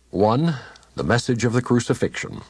1. The message of the crucifixion.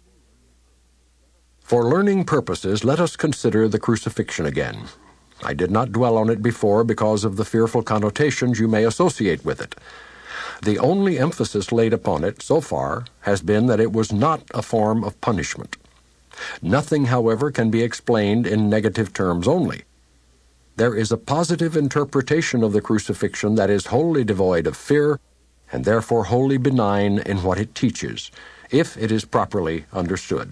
For learning purposes, let us consider the crucifixion again. I did not dwell on it before because of the fearful connotations you may associate with it. The only emphasis laid upon it so far has been that it was not a form of punishment. Nothing, however, can be explained in negative terms only. There is a positive interpretation of the crucifixion that is wholly devoid of fear and therefore wholly benign in what it teaches, if it is properly understood.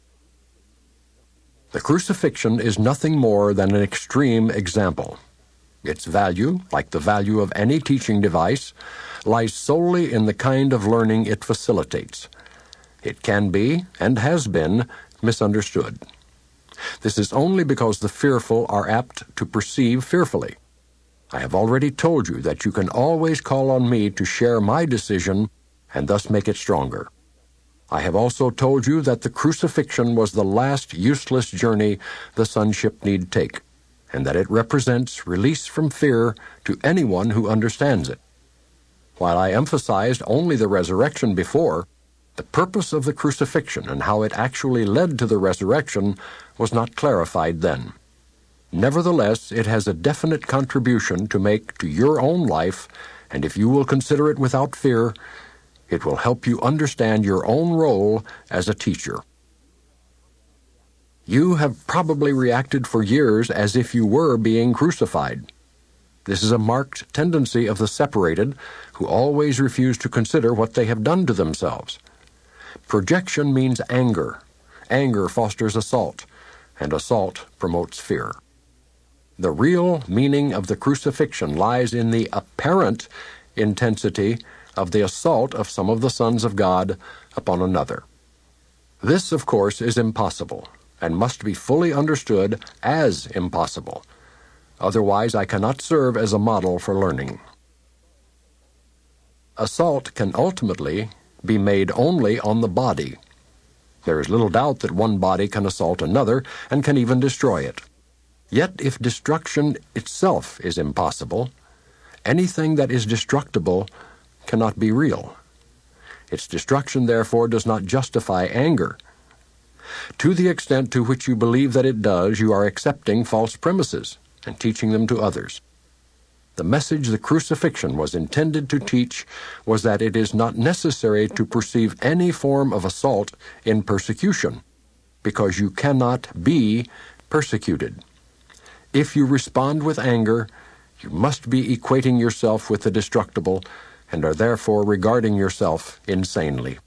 The crucifixion is nothing more than an extreme example. Its value, like the value of any teaching device, lies solely in the kind of learning it facilitates. It can be, and has been, misunderstood. This is only because the fearful are apt to perceive fearfully. I have already told you that you can always call on me to share my decision and thus make it stronger. I have also told you that the crucifixion was the last useless journey the sonship need take, and that it represents release from fear to anyone who understands it. While I emphasized only the resurrection before, the purpose of the crucifixion and how it actually led to the resurrection was not clarified then. Nevertheless, it has a definite contribution to make to your own life, and if you will consider it without fear, it will help you understand your own role as a teacher. You have probably reacted for years as if you were being crucified. This is a marked tendency of the separated, who always refuse to consider what they have done to themselves. Projection means anger. Anger fosters assault, and assault promotes fear. The real meaning of the crucifixion lies in the apparent intensity of the assault of some of the sons of God upon another. This, of course, is impossible, and must be fully understood as impossible. Otherwise, I cannot serve as a model for learning. Assault can ultimately be made only on the body. There is little doubt that one body can assault another and can even destroy it. Yet, if destruction itself is impossible, anything that is destructible cannot be real. Its destruction, therefore, does not justify anger. To the extent to which you believe that it does, you are accepting false premises and teaching them to others. The message the crucifixion was intended to teach was that it is not necessary to perceive any form of assault in persecution, because you cannot be persecuted. If you respond with anger, you must be equating yourself with the destructible and are therefore regarding yourself insanely.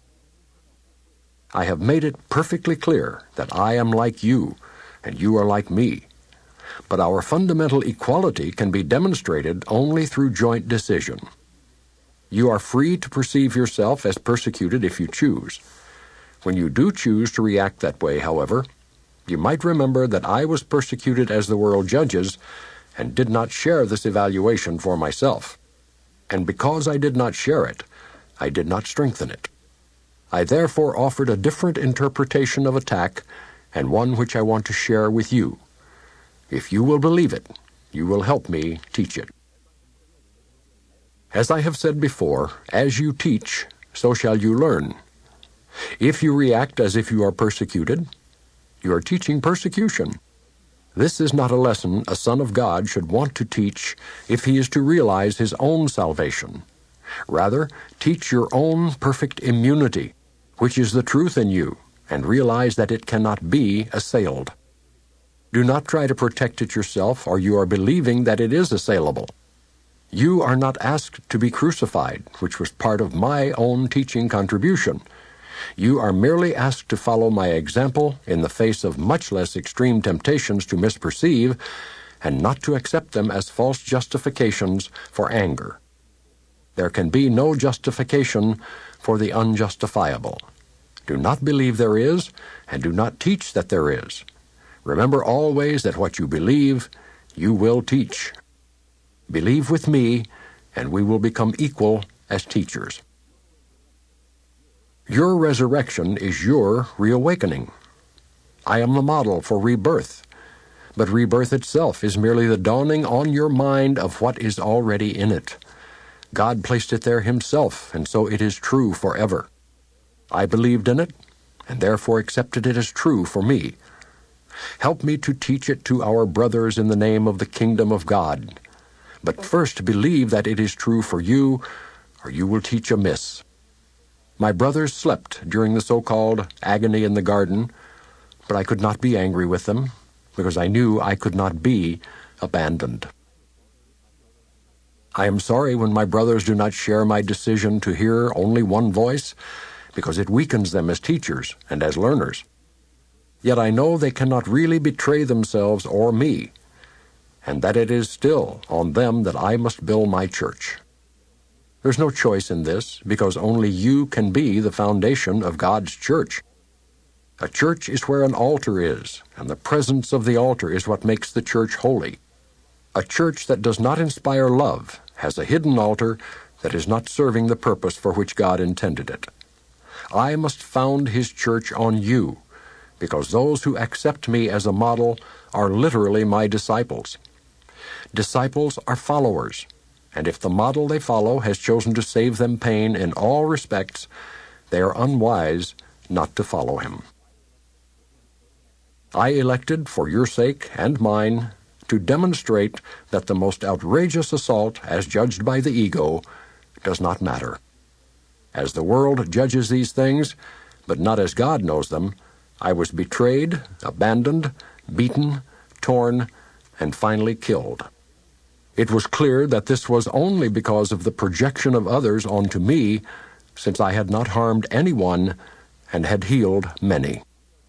I have made it perfectly clear that I am like you and you are like me. But our fundamental equality can be demonstrated only through joint decision. You are free to perceive yourself as persecuted if you choose. When you do choose to react that way, however, you might remember that I was persecuted as the world judges and did not share this evaluation for myself. And because I did not share it, I did not strengthen it. I therefore offered a different interpretation of attack, and one which I want to share with you. If you will believe it, you will help me teach it. As I have said before, as you teach, so shall you learn. If you react as if you are persecuted, you are teaching persecution. This is not a lesson a son of God should want to teach if he is to realize his own salvation. Rather, teach your own perfect immunity, which is the truth in you, and realize that it cannot be assailed. Do not try to protect it yourself, or you are believing that it is assailable. You are not asked to be crucified, which was part of my own teaching contribution. You are merely asked to follow my example in the face of much less extreme temptations to misperceive, and not to accept them as false justifications for anger. There can be no justification for the unjustifiable. Do not believe there is, and do not teach that there is. Remember always that what you believe, you will teach. Believe with me, and we will become equal as teachers. Your resurrection is your reawakening. I am the model for rebirth, but rebirth itself is merely the dawning on your mind of what is already in it. God placed it there himself, and so it is true forever. I believed in it, and therefore accepted it as true for me. Help me to teach it to our brothers in the name of the kingdom of God. But first believe that it is true for you, or you will teach amiss. My brothers slept during the so-called agony in the garden, but I could not be angry with them, because I knew I could not be abandoned. I am sorry when my brothers do not share my decision to hear only one voice, because it weakens them as teachers and as learners. Yet I know they cannot really betray themselves or me, and that it is still on them that I must build my church. There's no choice in this, because only you can be the foundation of God's church. A church is where an altar is, and the presence of the altar is what makes the church holy. A church that does not inspire love has a hidden altar that is not serving the purpose for which God intended it. I must found his church on you, because those who accept me as a model are literally my disciples. Disciples are followers, and if the model they follow has chosen to save them pain in all respects, they are unwise not to follow him. I elected, for your sake and mine, to demonstrate that the most outrageous assault, as judged by the ego, does not matter. As the world judges these things, but not as God knows them, I was betrayed, abandoned, beaten, torn, and finally killed. It was clear that this was only because of the projection of others onto me, since I had not harmed anyone and had healed many.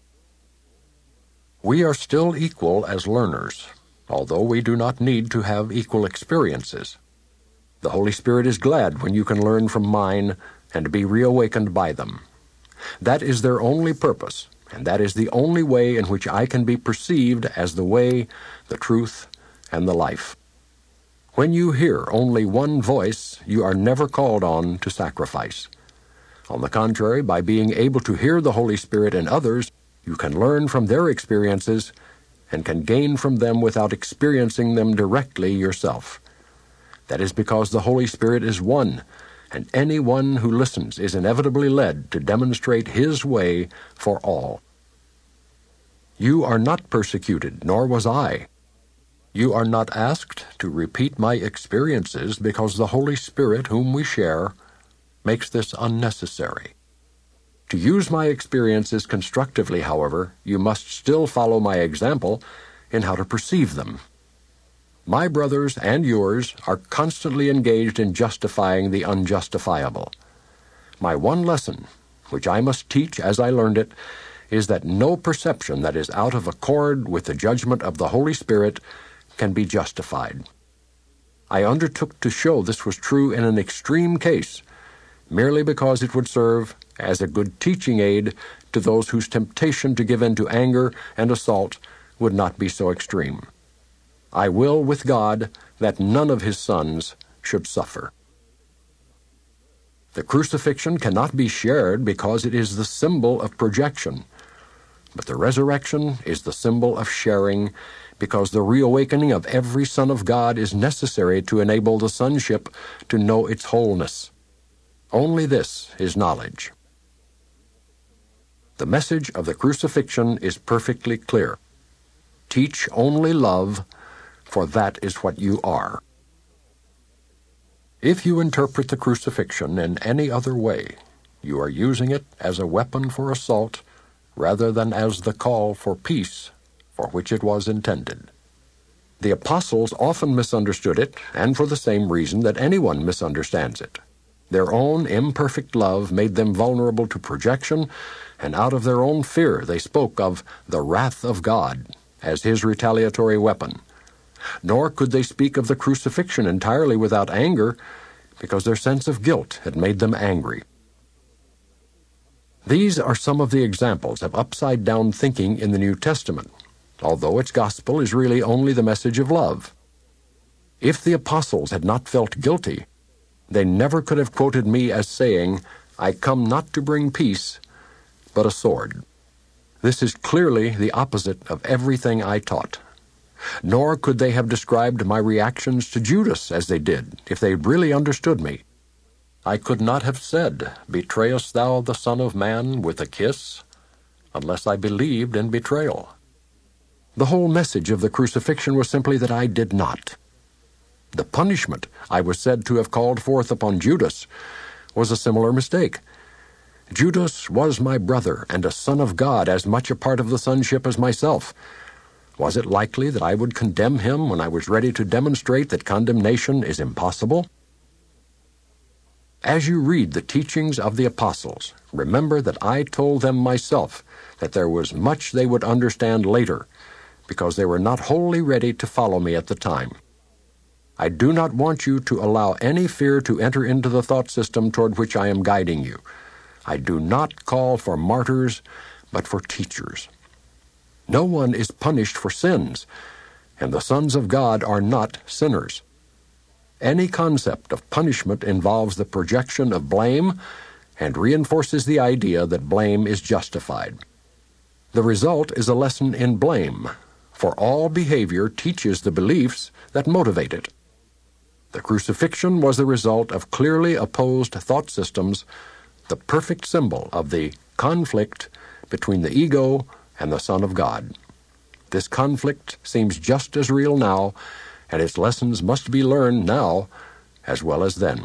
We are still equal as learners, although we do not need to have equal experiences. The Holy Spirit is glad when you can learn from mine and be reawakened by them. That is their only purpose, and that is the only way in which I can be perceived as the way, the truth, and the life. When you hear only one voice, you are never called on to sacrifice. On the contrary, by being able to hear the Holy Spirit in others, you can learn from their experiences and can gain from them without experiencing them directly yourself. That is because the Holy Spirit is one, and anyone who listens is inevitably led to demonstrate his way for all. You are not persecuted, nor was I. You are not asked to repeat my experiences because the Holy Spirit, whom we share, makes this unnecessary. To use my experiences constructively, however, you must still follow my example in how to perceive them. My brothers and yours are constantly engaged in justifying the unjustifiable. My one lesson, which I must teach as I learned it, is that no perception that is out of accord with the judgment of the Holy Spirit can be justified. I undertook to show this was true in an extreme case, merely because it would serve as a good teaching aid to those whose temptation to give in to anger and assault would not be so extreme. I will with God that none of his sons should suffer. The crucifixion cannot be shared because it is the symbol of projection, but the resurrection is the symbol of sharing because the reawakening of every son of God is necessary to enable the sonship to know its wholeness. Only this is knowledge. The message of the crucifixion is perfectly clear. Teach only love, for that is what you are. If you interpret the crucifixion in any other way, you are using it as a weapon for assault rather than as the call for peace for which it was intended. The apostles often misunderstood it, and for the same reason that anyone misunderstands it. Their own imperfect love made them vulnerable to projection, and out of their own fear they spoke of the wrath of God as his retaliatory weapon. Nor could they speak of the crucifixion entirely without anger, because their sense of guilt had made them angry. These are some of the examples of upside-down thinking in the New Testament, although its gospel is really only the message of love. If the apostles had not felt guilty, they never could have quoted me as saying, "I come not to bring peace, but a sword." This is clearly the opposite of everything I taught, Nor could they have described my reactions to Judas as they did, if they really understood me. I could not have said, "Betrayest thou the Son of Man with a kiss?" unless I believed in betrayal. The whole message of the crucifixion was simply that I did not. The punishment I was said to have called forth upon Judas was a similar mistake. Judas was my brother and a son of God, as much a part of the sonship as myself. Was it likely that I would condemn him when I was ready to demonstrate that condemnation is impossible? As you read the teachings of the apostles, remember that I told them myself that there was much they would understand later, because they were not wholly ready to follow me at the time. I do not want you to allow any fear to enter into the thought system toward which I am guiding you. I do not call for martyrs, but for teachers. No one is punished for sins, and the sons of God are not sinners. Any concept of punishment involves the projection of blame and reinforces the idea that blame is justified. The result is a lesson in blame, for all behavior teaches the beliefs that motivate it. The crucifixion was the result of clearly opposed thought systems, the perfect symbol of the conflict between the ego and the Son of God. This conflict seems just as real now, and its lessons must be learned now as well as then.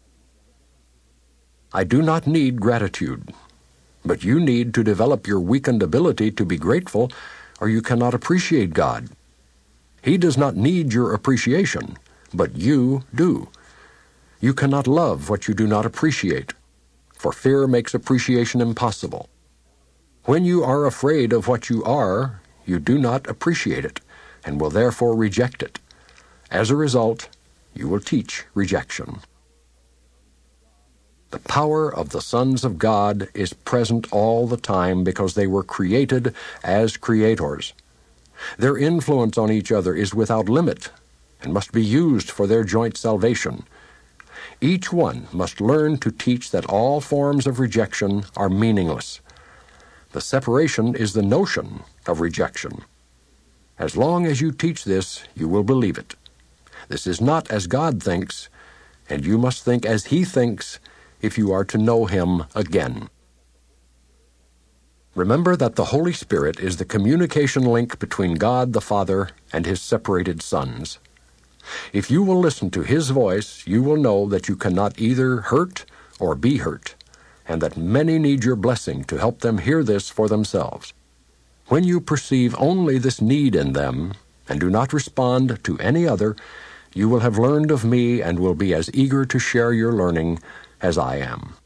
I do not need gratitude, but you need to develop your weakened ability to be grateful, or you cannot appreciate God. He does not need your appreciation, but you do. You cannot love what you do not appreciate, for fear makes appreciation impossible. When you are afraid of what you are, you do not appreciate it, and will therefore reject it. As a result, you will teach rejection. The power of the sons of God is present all the time because they were created as creators. Their influence on each other is without limit and must be used for their joint salvation. Each one must learn to teach that all forms of rejection are meaningless. The separation is the notion of rejection. As long as you teach this, you will believe it. This is not as God thinks, and you must think as He thinks if you are to know Him again. Remember that the Holy Spirit is the communication link between God the Father and His separated sons. If you will listen to His voice, you will know that you cannot either hurt or be hurt, and that many need your blessing to help them hear this for themselves. When you perceive only this need in them, and do not respond to any other, you will have learned of me and will be as eager to share your learning as I am.